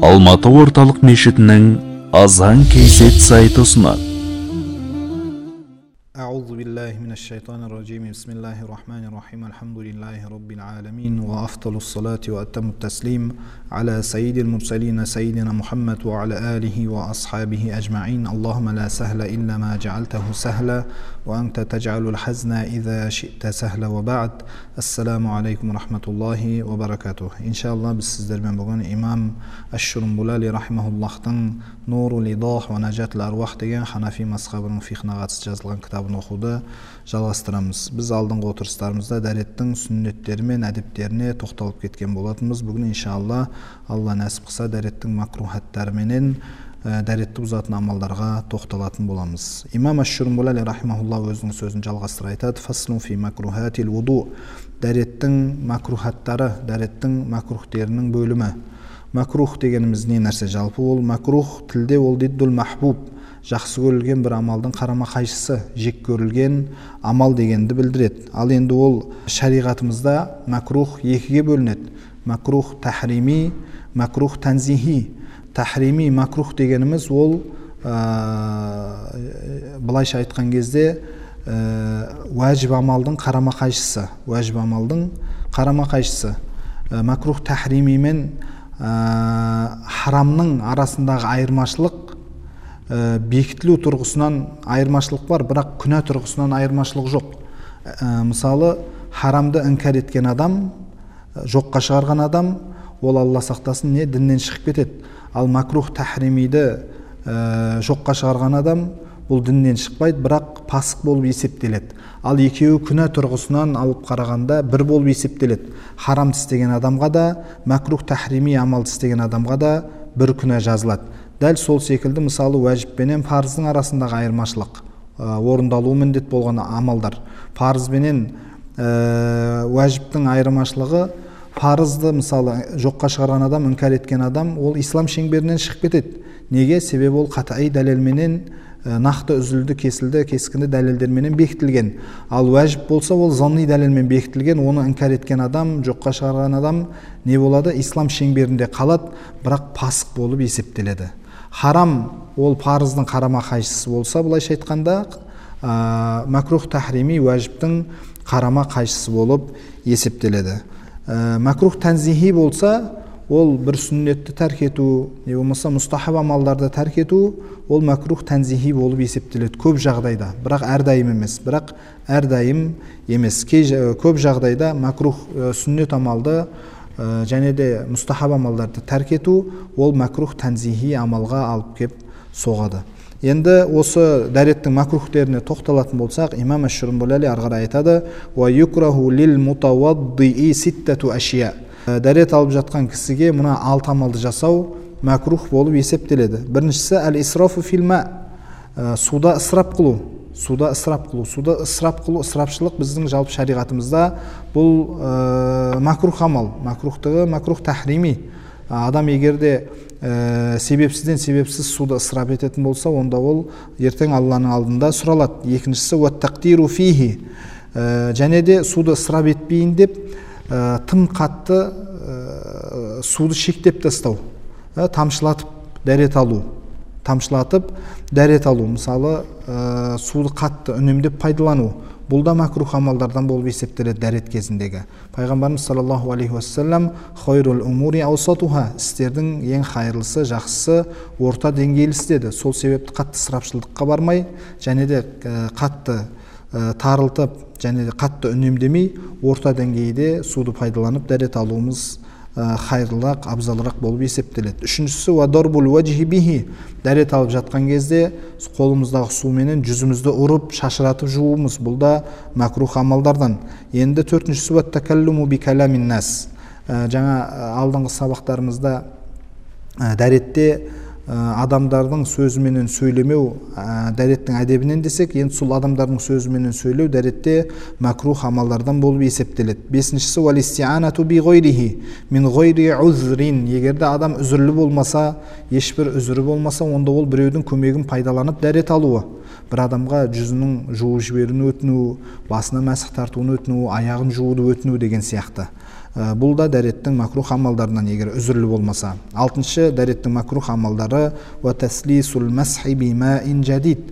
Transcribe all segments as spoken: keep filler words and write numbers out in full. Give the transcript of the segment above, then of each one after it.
Алматы орталық мешітінің азан кейсет сайты ұсынады. أعوذ بالله من الشيطان الرجيم بسم الله الرحمن الرحيم الحمد لله رب العالمين وأفضل الصلاة وأتم التسليم على سيد المرسلين سيدنا محمد وعلى آله وأصحابه أجمعين اللهم لا سهل إلا ما جعلته سهلا وأنت تجعل الحزن إذا شئت سهلا وبعد السلام عليكم ورحمة الله وبركاته إن شاء الله بالسزدر من بغن إمام الشرنبلالي رحمه الله نور الإيضاح ونجاة الأرواح деген Ханафи мазхабының фиқхына қатысты жазылған кітабын оқуды жалғастырамыз. Біз алдыңғы отырыстарымызда дәреттің сүннеттері мен әдептеріне тоқталып кеткен болатынбыз. Бүгін иншалла Алла нәсіп қылса дәреттің макрухаттары менен дәретті бұзатын амалдарға тоқталатын боламыз. Имам Аш-Шурнбулали рахимахулла өзінің сөзін жалғастыра айтады: "Фаслун фи макрухатил вуду". Дәреттің макрухаттары, дәреттің макрухтерінің бөлімі. Макрух дегеніміз не нәрсе? Жалпы ол макрух тілде ол диддул махбуб, жақсы көрілген бір амалдың қарама қайшысы, жек көрілген амал дегенді білдіреді. Ал енді ол шариғатымызда макрух екіге бөлінеді. Макрух тахрими, макрух танзихи. Тахрими макрух дегеніміз ол былайша айтқан кезде уәжіп амалдың қарама қайшысы, уәжіп амалдың қарама қайшысы. Макрух тахрими мен харамның арасындағы айырмашылық бекітілу тұрғысынан айырмашылық бар, бірақ күнә тұрғысынан айырмашылық жоқ. Мысалы, харамды инкар еткен адам, жоққа шығарған адам, ол Алла сақтасын не діннен шығып кетеді. Ал макрух тахримиді жоққа шығарған адам, бұл діннен шықпайды, бірақ пасық болып есептеледі. Ал екеуі күнә тұрғысынан алып қарағанда бір болып есептеледі. Харам істеген адамға да, макрух тахрими амал істеген адамға да бір күнә жазылады. Дәл сол секілді мысалы уәжіп пенен парыздың арасындағы айырмашылық, орындалуы міндет болған амалдар. Парыз бенен уәжіптің айырмашылығы, парызды мысалы жоққа шығарған адам, инкар еткен адам, ол ислам шеңберінен шығып кетеді. Неге? Себебі ол қатаи дәлелменен нақты үзілді, кесілді, кескінді дәлелдерменен бекітілген. Ал уәжіп болса, ол занни дәлелмен бекітілген, оны инкар еткен адам, жоққа шығарған адам не болады? Ислам шеңберінде қалады, бірақ пасық болып есептеледі. Харам ол парыздың қарама қайшысы болса, былайша айтқанда, макрух тахрими уәжіптің қарама қайшысы болып есептеледі. Макрух танзихи болса, ол бір сүннетті тәрк ету, не болмаса мұстахаб амалдарды тәрк ету, ол макрух танзихи болып есептеледі көп жағдайда, бірақ әрдайым емес, бірақ әрдайым емес. Көп жағдайда макрух сүннет амалды және де мұстахаб амалдарды тәрк ету, ол макрух танзихи амалға алып кеп соғады. Енді осы дәреттің макрухтеріне тоқталатын болсақ, имам Аш-Шурнбулали арғара айтады: "Ва юкраху лил мутаваддии ситтату ашия". Дәрет алып жатқан кісіге мына алты амалды жасау макрух болып есептеледі. Біріншісі әл-исрафу филма, суда ысырап қылу. Суда ысырап қылу. Суда ысырап қылу, ысырапшылық біздің жалпы шариғатымызда бұл макрух амал. Макрухтығы макрух тахрими. Адам егерде себепсізден себепсіз суды ысырап ететін болса, онда ол ертең Алланың алдында сұралады. Екіншісі уаттақтиру фихи. Және де суды ысырап етпейін деп тым қатты суды шектеп тастау, тамшылатып дәрет алу, тамшылатып дәрет алу, мысалы суды қатты үнемдеп пайдалану, бұл да макрух амалдардан болып есептеледі дәрет кезіндегі. Пайғамбарымыз саллаллаху алейхи уассалам хойрул умури аусатуха, істердің ең хайырлысы, жақсысы орта деңгейлісі деді. Сол себепті қатты ысырапшылдыққа бармай, және де қатты тарылтып, және де қатты үнемдемей, орта деңгейде суды пайдаланып дәрет алуымыз хайырлырақ, абзалырақ болып есептеледі. Үшіншісі уадарбул уәджхи бихи, дәрет алып жатқан кезде қолымыздағы суменен жүзімізді ұрып, шашыратып жууымыз, бұл да макрух амалдардан. Енді төртіншісі уаттакаллуму би каламин нас. Жаңа алдыңғы сабақтарымызда дәретте адамдардың сөзіменен сөйлемеу дәреттің әдебінен десек, енді сол адамдардың сөзіменен сөйлеу дәретте макрух амалдардан болып есептеледі. Бесіншісі уалистианату би гойрихи мин гойри узрин. Егерде адам үзірлі болмаса, ешбір үзірі болмаса, онда ол біреудің көмегін пайдаланып дәрет алуы. бір адамға жүзінің жуып жіберуін өтіну, басына мәсіх тартуын өтіну, аяғын жууды өтіну деген сияқты. Бұл да дәреттің макрух амалдарынан егер үзірлі болмаса. Алтыншы дәреттің макрух амалдары ва таслисул масхи бимаин жадид.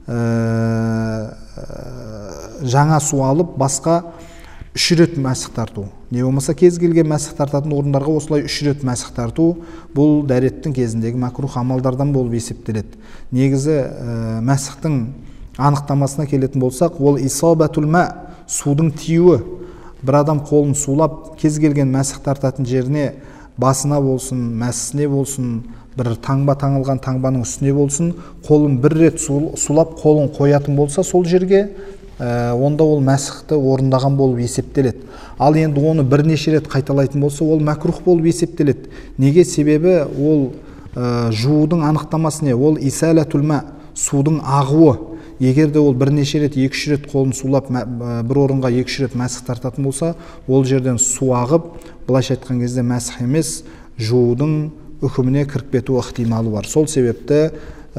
Жаңа су алып басқа үш рет мәсіх тарту. Не болмаса кез келген мәсіх тартатын орындарға осылай үш рет мәсіх тарту бұл дәреттің кезіндегі макрух амалдардан болып есептеледі. Негізі мәсіхтің анықтамасына келетін болсақ, ол исабатул ма, судың тиюі. Бір адам қолын сулап, кез келген мәсіх тартатын жеріне, басына болсын, мәсісіне болсын, бір таңба таңылған таңбаның үстіне болсын, қолын бір рет сулап, қолын қоятын болса, сол жерге онда ол мәсіхті орындаған болып есептеледі. Ал енді оны бірнеше рет қайталайтын болса, ол мәкрух болып есептеледі. Неге? Себебі ол жуудың анықтамасы не? Ол исалатул ма, судың ағуы. Егер де ол бірнеше рет, екі-үш рет қолын сулап, бір орынға екі-үш рет мәсіх тартатын болса, ол жерден су ағып, былайша айтқан кезде мәсіх емес, жуудың үкіміне кіріп кету ықтималы бар. Сол себепті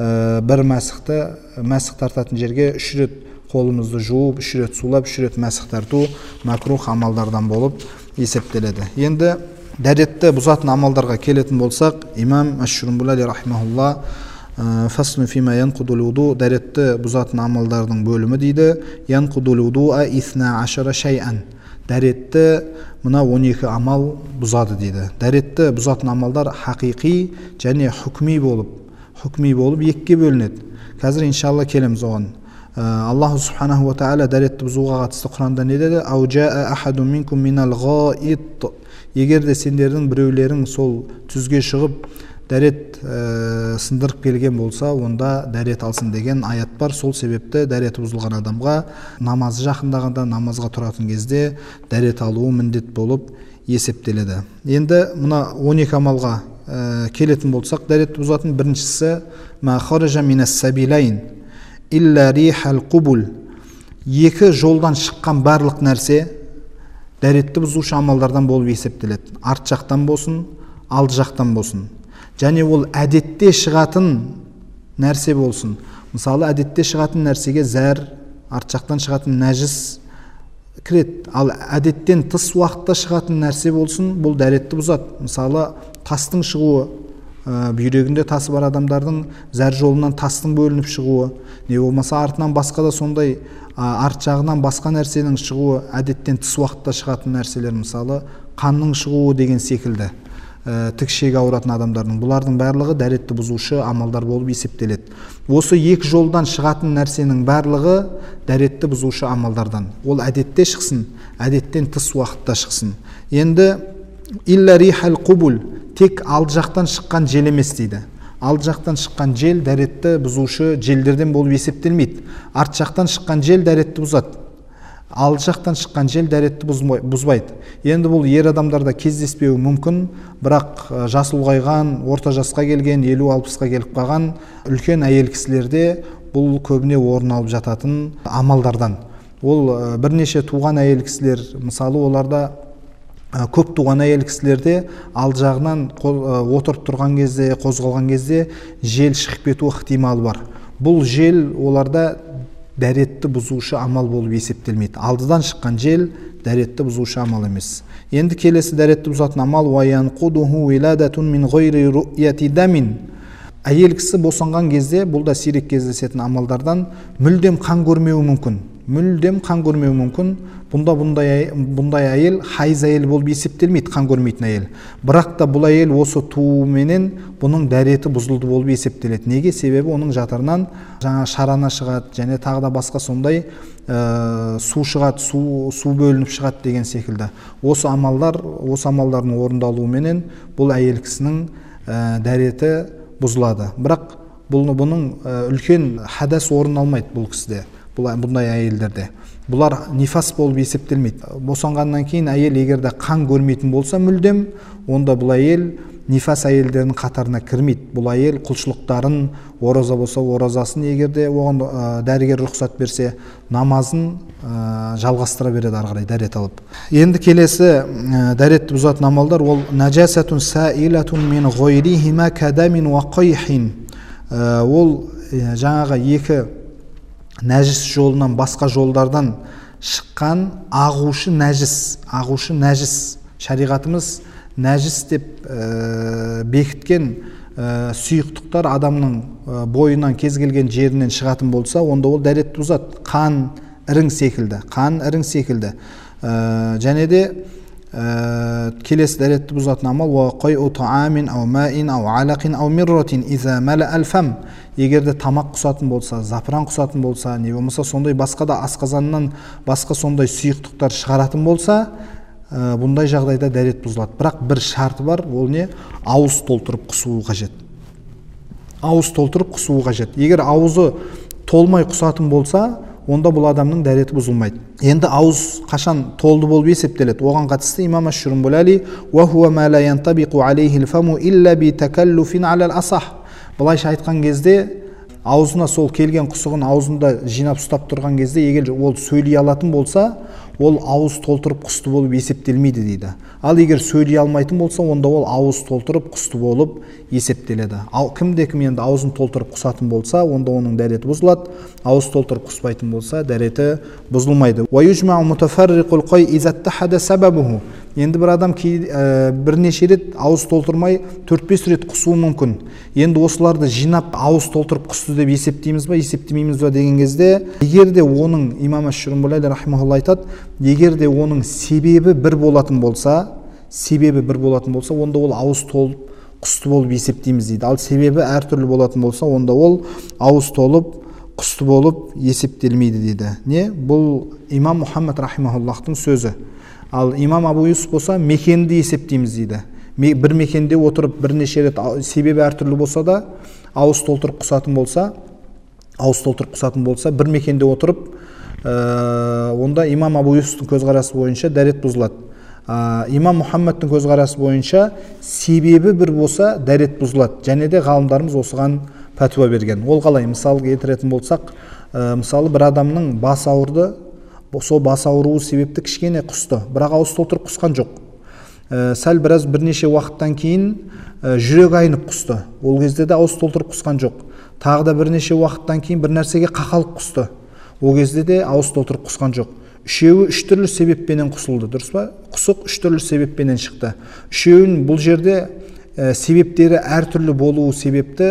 бір мәсіхті мәсіх тартатын жерге үш рет қолымызды жуып, үш рет сулап, үш рет мәсіх тарту макрух амалдардан болып есептеледі. Енді дәретті бұзатын амалдарға келетін болсақ, имам Аш-Шурумбулали рахимахулла фаслун фима янқудул вуду, дәретті бұзатын амалдардың бөлімі дейді. Янқудул вудуа исна ашара шайан. Дәретті мына он екі амал бұзады дейді. Дәретті бұзатын амалдар хақиқи және хүкми болып, хүкми болып екіге бөлінеді. Қазір иншалла келеміз оған. Аллаху субханаху ва тағала дәретті бұзуға қатысты Құранда не деді? Ау жаа ахадун минкум минал ғаит. Егер де сендердің біреулерің сол түзге шығып дәрет ә, сындырып келген болса, онда дәрет алсын деген аят бар. Сол себепті дәреті бұзылған адамға намазы жақындағанда, намазға тұратын кезде дәрет алуы міндет болып есептеледі. Енді мына он екі амалға ә, келетін болсақ, дәретті бұзатын біріншісі ма хаража минас сабилайн илля рихал қубул. Екі жолдан шыққан барлық нәрсе дәретті бұзушы амалдардан болып есептеледі. Арт жақтан болсын, алды жақтан болсын. Және ол әдетте шығатын нәрсе болсын. Мысалы, әдетте шығатын нәрсеге зәр, арт жақтан шығатын нәжіс кіреді. Ал әдеттен тыс уақытта шығатын нәрсе болсын, бұл дәретті бұзады. Мысалы, тастың шығуы, бүйрегінде тасы бар адамдардың зәр жолынан тастың бөлініп шығуы, не болмаса артынан басқа да сондай арт жағынан басқа нәрсенің шығуы, әдеттен тыс уақытта шығатын нәрселер, мысалы қанның шығуы деген секілді. Тік ішегі ауыратын адамдардың, бұлардың барлығы дәретті бұзушы амалдар болып есептеледі. Осы екі жолдан шығатын нәрсенің барлығы дәретті бұзушы амалдардан. Ол әдетте шықсын, әдеттен тыс уақытта шықсын. Енді илля рихал қубул, тек алды жақтан шыққан жел емес дейді. Алды жақтан шыққан жел дәретті бұзушы желдерден болып есептелмейді. Арт жақтан шыққан жел дәретті бұзады. Алды жақтан шыққан жел дәретті бұзбайды. Енді бұл ер адамдарда кездеспеуі мүмкін, бірақ жас ұлғайған, орта жасқа келген, елу алпысқа келіп қалған үлкен әйел кісілерде бұл көбіне орын алып жататын амалдардан. Ол бірнеше туған әйел кісілер, мысалы оларда көп туған әйел кісілерде алды жағынан отырып тұрған кезде, қозғалған кезде жел шығып кету ықтималы бар. Бұл жел оларда дәретті бұзушы амал болып есептелмейді. Алдыдан шыққан жел дәретті бұзушы амал емес. Енді келесі дәретті бұзатын амал ваянқудуху виладатун мин гойри ру'яти дамин. Әйел кісі босанған кезде, бұл да сирек кездесетін амалдардан, мүлдем қан көрмеуі мүмкін. Мүлдем қан көрмеуі мүмкін. Бұнда бұндай, бұндай әйел хайыз әйел болып есептелмейді, қан көрмейтін әйел. Бірақ та бұл әйел осы туыменен бұның дәреті бұзылды болып есептеледі. Неге? Себебі оның жатырынан жаңа шарана шығады, және тағы да басқа сондай ә, су шығады, су, су бөлініп шығады деген секілді. Осы амалдар, осы амалдардың орындалуыменен бұл әйел кісінің ә, дәреті бұзылады. Бірақ бұл, бұның ә, үлкен хадас орын алмайды бұл кісіде, бұндай әйелдерде. Бұлар нифас болып есептелмейді. Босанғаннан кейін әйел егерде қан көрмейтін болса мүлдем, онда бұл әйел нифас әйелдерінің қатарына кірмейді. Бұл әйел құлшылықтарын, ораза болса оразасын, егерде оған ә, дәрігер рұқсат берсе, намазын ә, жалғастыра береді ары қарай дәрет алып. Енді келесі ә, дәретті бұзатын амалдар ол нәжасатун саилатун мин гойрихима кадамин ва қойхин. Ол ә, жаңағы екі нәжіс жолынан басқа жолдардан шыққан ағушы нәжіс, ағушы нәжіс. Шариғатымыз нәжіс деп ә, бекіткен ә, сұйықтықтар адамның ә, бойынан кез келген жерінен шығатын болса, онда ол дәретті бұзады. Қан, ірің секілді, қан, ірің секілді. Ә, және де ә, келесі дәретті бұзатын амал ва қойу таамин ау маин ау алақин ау мирратин иза мәлә әл-фам. Егерде тамақ құсатын болса, запыран құсатын болса, не болмаса сондай басқа да асқазаннан басқа сондай сұйықтықтар шығаратын болса, ә, бұндай жағдайда дәрет бұзылады. Бірақ бір шарты бар, ол не? Ауыз толтырып құсуы қажет. Ауыз толтырып құсуы қажет. Егер аузы толмай құсатын болса, онда бұл адамның дәреті бұзылмайды. Енді ауыз қашан толды болып есептеледі? Оған қатысты имам Аш-Шурумбулали ва хуа ма ла янтабиқу алейхил фаму илля би такаллуфин алал асах. Былайша айтқан кезде, аузына сол келген құсығын аузында жинап ұстап тұрған кезде, егер ол сөйлей алатын болса, ол ауыз толтырып құсты болып есептелмейді дейді. Ал егер сөйлей алмайтын болса, онда ол ауыз толтырып құсты болып есептеледі. Ал кімде кім енді аузын толтырып құсатын болса, онда оның дәреті бұзылады. Ауыз толтырып құспайтын болса, дәреті бұзылмайды. Ва южмау мутафарриқул қой иза аттахада сабабуху. Енді бір адам ә, бірнеше рет ауыз толтырмай төрт-бес рет құсуы мүмкін. Енді осыларды жинап ауыз толтырып құсты деп есептейміз ба, есептемейміз ба деген кезде, егер де оның, имам Аш-Шурумбулали рахимахулла айтады, егер де оның себебі бір болатын болса, себебі бір болатын болса, онда ол ауыз толып құсты болып есептейміз дейді. Ал себебі әртүрлі болатын болса, онда ол ауыз толып құсты болып есептелмейді дейді. Не? Бұл имам Мұхаммад рахимахуллахтың сөзі. Ал имам Абу Юсуф болса, мекенді есептейміз дейді. Бір мекенде отырып бірнеше рет себебі әртүрлі болса да, ауыз толтырып құсатын болса, ауыз толтырып құсатын болса, бір мекенде отырып, ә, онда имам Абу Юсуфтың көзқарасы бойынша дәрет бұзылады. Ә, имам Мұхаммадтың көзқарасы бойынша себебі бір болса, дәрет бұзылады. Және де ғалымдарымыз осыған пәтуа берген. Ол қалай? Мысал келтіретін болсақ, ә, мысалы бір адамның бас ауырды, сол бас ауруы себепті кішкене құсты, бірақ ауыз толтырып құсқан жоқ. Ә, сәл біраз бірнеше уақыттан кейін ә, жүрек айнып құсты. Ол кезде де ауыз толтырып құсқан жоқ. Тағы да бірнеше уақыттан кейін бір нәрсеге қақалып құсты. Ол кезде де ауыз толтырып құсқан жоқ. Үшеуі үш түрлі себеппенен құсылды, дұрыс па? Құсық үш түрлі себеппенен шықты. Үшеуін бұл жерде ә, себептері әртүрлі болуы себепті,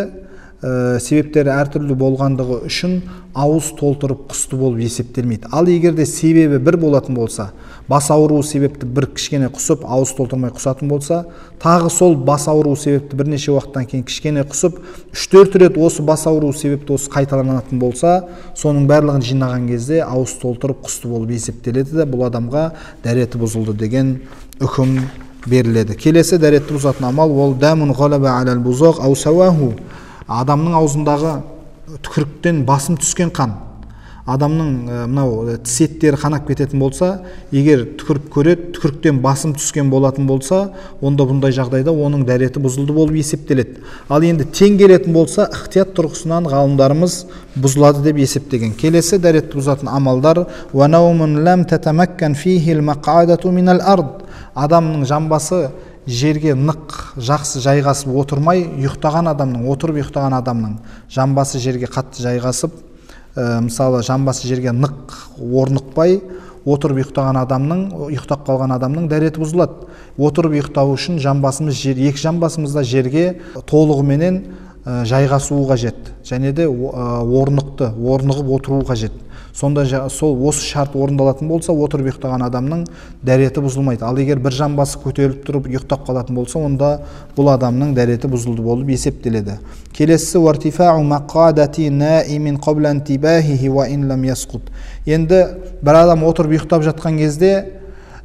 ә, себептері әртүрлі болғандығы үшін ауыз толтырып құсты болып есептелмейді. Ал егер де себебі бір болатын болса, бас ауруы себепті бір кішкене құсып, ауыз толтырмай құсатын болса, тағы сол бас ауруы себепті бірнеше уақыттан кейін кішкене құсып, үш-төрт рет осы бас ауруы себепті осы қайталанатын болса, соның барлығын жинаған кезде ауыз толтырып құсты болып есептеледі де, бұл адамға дәреті бұзылды деген үкім беріледі. Келесі дәретті бұзатын амал ол дамун ғалаба алал бузақ ау сауаху. Адамның аузындағы түкіріктен басым түскен қан, адамның мынау тіс еттері қанап кететін болса, егер түкіріп көреді, түкіріктен басым түскен болатын болса, онда бұндай жағдайда оның дәреті бұзылды болып есептеледі. Ал енді тең келетін болса, ықтият тұрғысынан ғалымдарымыз бұзылады деп есептеген. Келесі дәретті бұзатын амалдар ва наумун лам татамаккан фихил мақадату минал ард. Адамның жамбасы жерге нық жақсы жайғасып отырмай, ұйықтаған адамның, отырып ұйықтаған адамның жамбасы жерге қатты жайғасып, ә, мысалы жамбасы жерге нық орнықпай, отырып ұйықтаған адамның, ұйықтап қалған адамның дәреті бұзылады. Отырып ұйықтау үшін жамбасымыз жер, екі жамбасымызда жерге толығыменен ә, жайғасуы қажет. Және де ә, орнықты, орнығып отыруы қажет. Сонда сол осы шарт орындалатын болса, отырып ұйықтаған адамның дәреті бұзылмайды. Ал егер бір жамбасы көтеріліп тұрып ұйықтап қалатын болса, онда бұл адамның дәреті бұзылды болып есептеледі. Келесі вартифау мақадати наимин qabla intibāhihi wa in lam yasqut. Енді бір адам отырып ұйықтап жатқан кезде,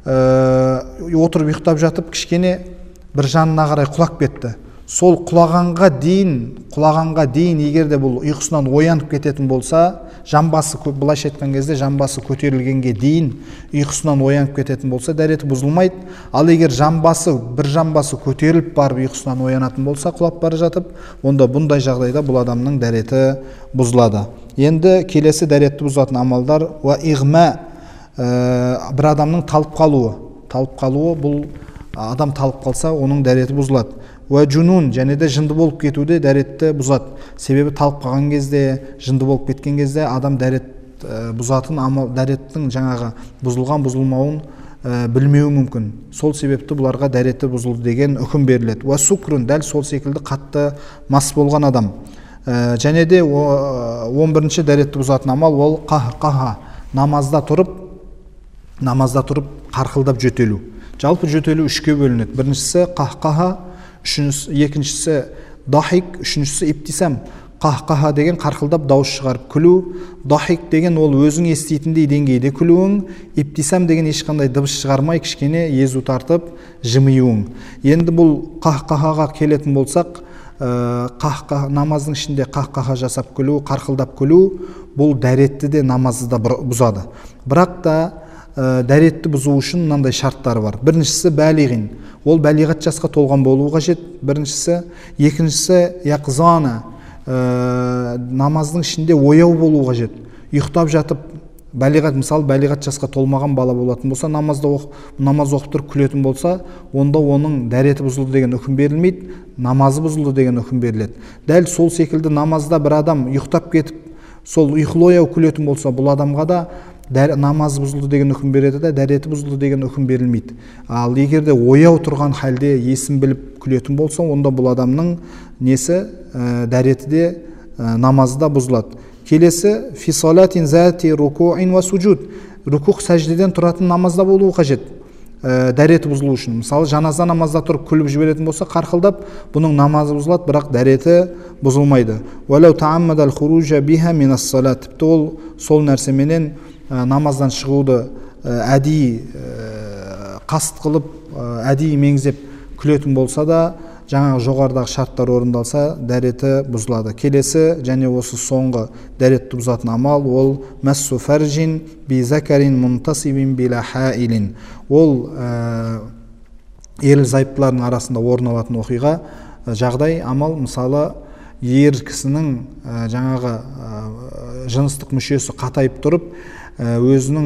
ә, отырып ұйықтап жатып кішкене бір жанына қарай құлап кетті. Сол құлағанға дейін, құлағанға дейін егер де бұл ұйқысынан оянып кететін болса, жамбасы, былайша айтқан кезде жамбасы көтерілгенге дейін ұйқысынан оянып кететін болса, дәреті бұзылмайды. Ал егер жамбасы, бір жамбасы көтеріліп барып ұйқысынан оянатын болса, құлап бара жатып, онда бұндай жағдайда бұл адамның дәреті бұзылады. Енді келесі дәретті бұзатын амалдар ва иғма, ә, бір адамның талып қалуы. Талып қалуы, бұл адам талып қалса, оның дәреті бұзылады. Уа джунун, және де жынды болып кетуде дәретті бұзады. Себебі талып қалған кезде, жынды болып кеткен кезде адам дәрет бұзатын амал, дәреттің жаңағы бұзылған бұзылмауын білмеуі мүмкін. Сол себепті бұларға дәреті бұзылды деген үкім беріледі. Уа сукрун, дәл сол секілді қатты мас болған адам. Және де он бірінші дәретті бұзатын амал ол қаһ-қаһа, намазда тұрып намазда тұрып қарқылдап жөтелу. Жалпы жөтелу үшке бөлінеді. Біріншісі қаһ-қаһа, екіншісі дахик, үшіншісі иптисам. Қаһ-қаһа деген қарқылдап дауыс шығарып күлу, дахик деген ол өзің еститіндей деңгейде күлуің, иптисам деген ешқандай дыбыс шығармай кішкене езу тартып жымиюың. Енді бұл қаһ-қаһаға келетін болсақ, қаһ-қаһа, намаздың ішінде қаһ-қаһа жасап күлу, қарқылдап күлу, бұл дәретті де намазды да бұзады. Бірақ та дәретті бұзу үшін мынандай шарттары бар. Біріншісі бәлиғин, ол бәлиғат жасқа толған болуы қажет. Біріншісі, екіншісі яқзана, намаздың ішінде ояу болу қажет. Ұйықтап жатып, бәлиғат, мысалы бәлиғат жасқа толмаған бала болатын болса, намазда оқып, намаз оқып тұрып күлетін болса, онда оның дәреті бұзылды деген үкім берілмейді, намазы бұзылды деген үкім беріледі. Дәл сол секілді намазда бір адам ұйықтап кетіп, сол ұйқылы ояу күлетін болса, бұл адамға да намазы бұзылды деген үкім береді де, дәреті бұзылды деген үкім берілмейді. Ал егер де ояу тұрған халде есін біліп күлетін болса, онда бұл адамның несі, дәреті де намазда бұзылады. Келесі, фи салатин зати рукуин ва суджуд, рукух сәждеден тұратын намазда болуы қажет, дәреті бұзылу үшін. Мысалы, жаназа намазда тұрып күліп жіберетін болса, қарқылдап, бұның намазы бұзылады, бірақ дәреті бұзылмайды. Валау тааммадал хуружа биха минас салат, тіпті ол сол нәрсеменен намаздан шығуды әдейі қасыт қылып, әдейі меңзеп күлетін болса да, жаңағы жоғарыдағы шарттар орындалса, дәреті бұзылады. Келесі және осы соңғы дәретті бұзатын амал ол мәссу фаржин би закарин мунтасибин била хаилин. Ол ерлі зайыптылардың арасында орын алатын оқиға, жағдай, амал, мысалы, ер кісінің жаңағы жыныстық мүшесі қатайып тұрып, өзінің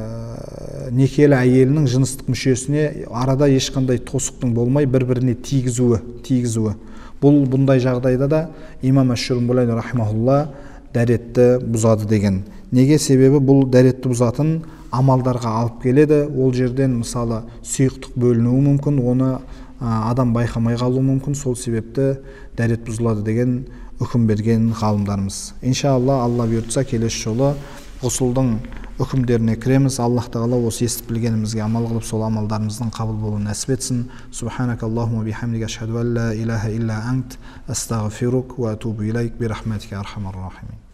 некелі әйелінің жыныстық мүшесіне арада ешқандай тосықтың болмай бір-біріне тигізуі, тигізуі. Бұл бұндай жағдайда да имам Аш-Шурумбулайни рахимахулла дәретті бұзады деген. Неге? Себебі бұл дәретті бұзатын амалдарға алып келеді. Ол жерден мысалы сұйықтық бөлінуі мүмкін, оны адам байқамай қалуы мүмкін. Сол себепті дәрет бұзылады деген үкім берген ғалымдарымыз. Иншалла, Алла бұйыртса, келесі жолы ғұсылдың үкімдеріне кіреміз. Аллах тағала осы естіп білгенімізге амал қылып, сол амалдарымыздың қабыл болуын нәсіп етсін. Субханак Аллахума бихамдика ашхаду ан ла илаха илля ант астағфирук ва атубу илайк би рахматика архамар рахимин.